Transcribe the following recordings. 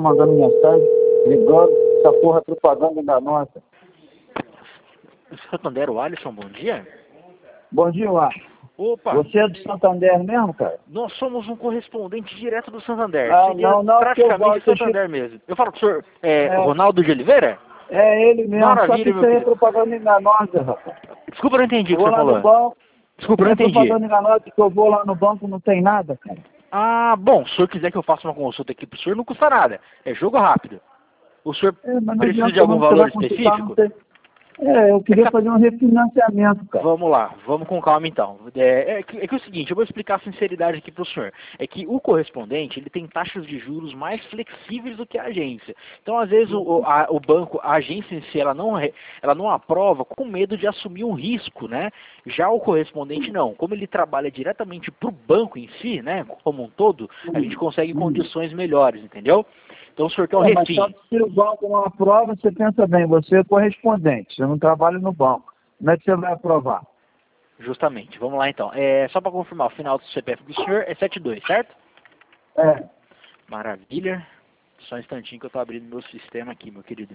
me mandando mensagem, ligando, essa porra é propaganda enganosa. Santander, o Alisson, bom dia. Bom dia, Alisson. Opa. Você é do Santander mesmo, cara? Nós somos um correspondente direto do Santander. Ah, Seria não, praticamente Santander mesmo. Eu falo com o senhor Ronaldo de Oliveira? É ele mesmo, Maravilha, só que isso meu aí é querido. propaganda enganosa, rapaz. Desculpa, eu não entendi o que Eu você vou lá no falou. banco, Desculpa, eu não é entendi. propaganda enganosa que eu vou lá no banco não tem nada, cara. Ah, bom, se o senhor quiser que eu faça uma consulta aqui pro senhor, não custa nada. É jogo rápido. O senhor Mas não precisa adianta de algum não, você valor vai consultar, não específico? sei. Eu queria fazer um refinanciamento, cara. Vamos lá, vamos com calma então. É que é o seguinte, eu vou explicar a sinceridade aqui para o senhor. É que o correspondente, ele tem taxas de juros mais flexíveis do que a agência. Então, às vezes, o banco, a agência em si, ela não aprova com medo de assumir um risco, né? Já o correspondente não. Como ele trabalha diretamente para o banco em si, né, como um todo, a gente consegue condições melhores, entendeu? Então, o senhor quer um Mas refim. só que se o banco não aprova, você pensa bem, você é correspondente, você não trabalha no banco. Como é que você vai aprovar? Justamente. Vamos lá então. Só para confirmar, o final do CPF do senhor é 72, certo? É. Maravilha. Só um instantinho que eu estou abrindo meu sistema aqui, meu querido.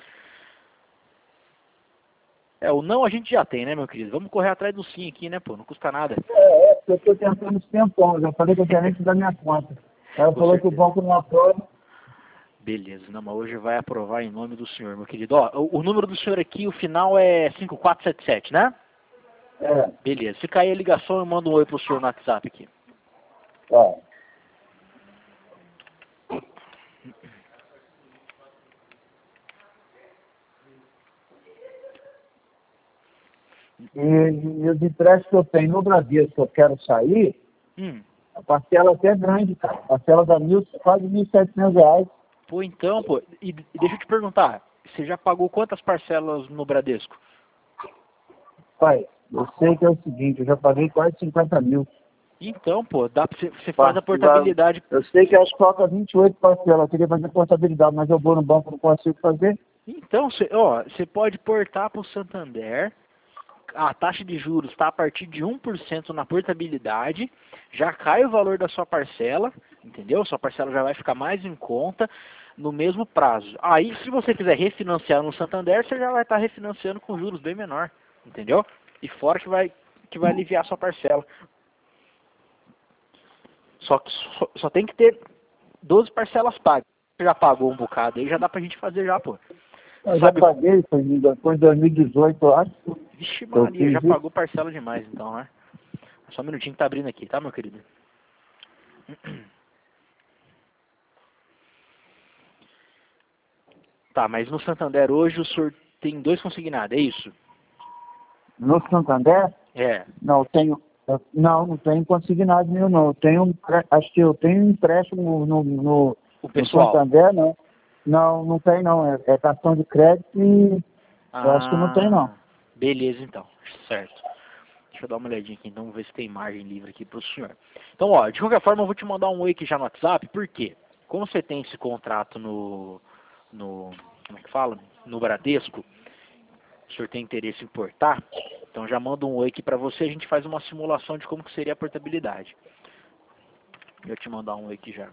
O não a gente já tem, né, meu querido? Vamos correr atrás do sim aqui, né, pô? Não custa nada. Eu estou tentando esse tempão, já falei que eu gerente da minha conta. Ela Com falou certeza. que o banco não aprova. Beleza, não, mas hoje vai aprovar em nome do senhor, meu querido. Ó, o número do senhor aqui, o final é 5477, né? É. Beleza. Se cair a ligação, eu mando um oi pro senhor no WhatsApp aqui. Tá. E os empréstimos que eu tenho no Bradesco, que eu quero sair, a parcela até é grande, cara. A parcela dá quase R$ 1.700. Pô, então, pô, e deixa eu te perguntar, você já pagou quantas parcelas no Bradesco? Pai, eu sei que é o seguinte, eu já paguei quase 50 mil. Então, pô, dá pra você faz a portabilidade. Eu sei que as faltam 28 parcelas, eu queria fazer portabilidade, mas eu vou no banco, não consigo fazer. Então, você pode portar para o Santander, a taxa de juros está a partir de 1% na portabilidade, já cai o valor da sua parcela, entendeu? Sua parcela já vai ficar mais em conta no mesmo prazo. Aí, se você quiser refinanciar no Santander, você já vai estar refinanciando com juros bem menor, entendeu? E fora que vai aliviar a sua parcela. Só que só tem que ter 12 parcelas pagas. Você já pagou um bocado aí, já dá pra gente fazer já, pô. Eu já paguei, foi em 2018, eu acho. Vixe Maria, já pagou parcela demais então, né? Só um minutinho que tá abrindo aqui, tá, meu querido? Tá, mas no Santander hoje o senhor tem 2 consignados, é isso? No Santander? É. Não, não tenho consignado nenhum, não. Acho que eu tenho um empréstimo no Santander, não. Não tem não. É cartão de crédito e eu acho que não tem não. Beleza então, certo. Deixa eu dar uma olhadinha aqui, então vamos ver se tem margem livre aqui pro senhor. Então, ó, de qualquer forma eu vou te mandar um oi aqui já no WhatsApp, por quê? Como você tem esse contrato como é que fala? No Bradesco, o senhor tem interesse em portar, então já mando um oi aqui pra você, a gente faz uma simulação de como que seria a portabilidade. Eu te mandar um oi aqui já.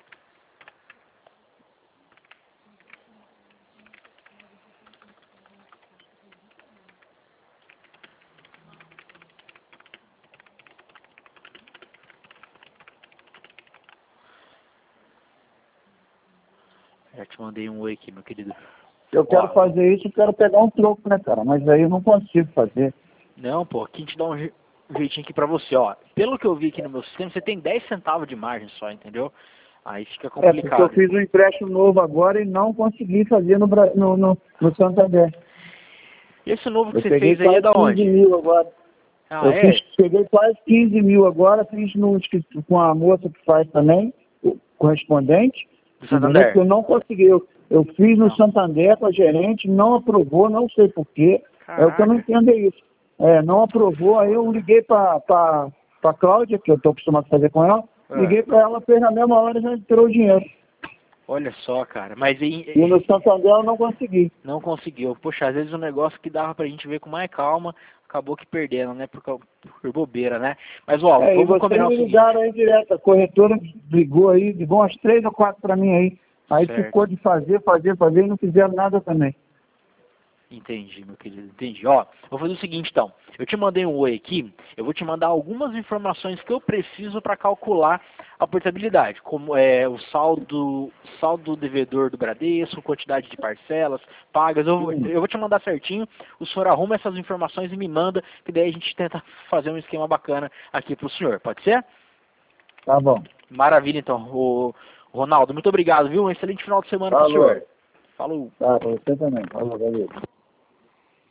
Já te mandei um oi aqui, meu querido. Eu quero fazer isso, eu quero pegar um troco, né, cara? Mas aí eu não consigo fazer. Não, pô, aqui a gente dá um jeitinho aqui pra você, ó. Pelo que eu vi aqui no meu sistema, você tem 10 centavos de margem só, entendeu? Aí fica complicado. Porque eu fiz um empréstimo novo agora e não consegui fazer no Santander. Esse novo que você fez aí é da onde? 15 mil agora. Peguei quase 15 mil agora, fiz com a moça que faz também, o correspondente. Do Santander? Eu não consegui. Eu fiz no Santander com a gerente, não aprovou, não sei porquê. É o que eu não entendo é isso. Não aprovou, aí eu liguei para a Cláudia, que eu estou acostumado a fazer com ela, liguei para ela, fez na mesma hora e já tirou o dinheiro. Olha só, cara, mas aí... E no Santander eu não consegui. Não conseguiu. Poxa, às vezes um negócio que dava pra gente ver com mais calma, acabou que perdendo, né? Por bobeira, né? Mas, ó, vamos combinar o seguinte. Ligaram aí direto, a corretora ligou umas 3 ou 4 para mim aí. Aí Certo. ficou de fazer e não fizeram nada também. Entendi, meu querido, entendi. Ó, vou fazer o seguinte então. Eu te mandei um oi aqui, eu vou te mandar algumas informações que eu preciso para calcular a portabilidade, como é o saldo devedor do Bradesco, quantidade de parcelas, pagas. Eu vou te mandar certinho, o senhor arruma essas informações e me manda, que daí a gente tenta fazer um esquema bacana aqui pro senhor, pode ser? Tá bom. Maravilha então. O Ronaldo, muito obrigado, viu? Um excelente final de semana pro Falou. senhor. Falou. Tá, pra você também. Falou, valeu.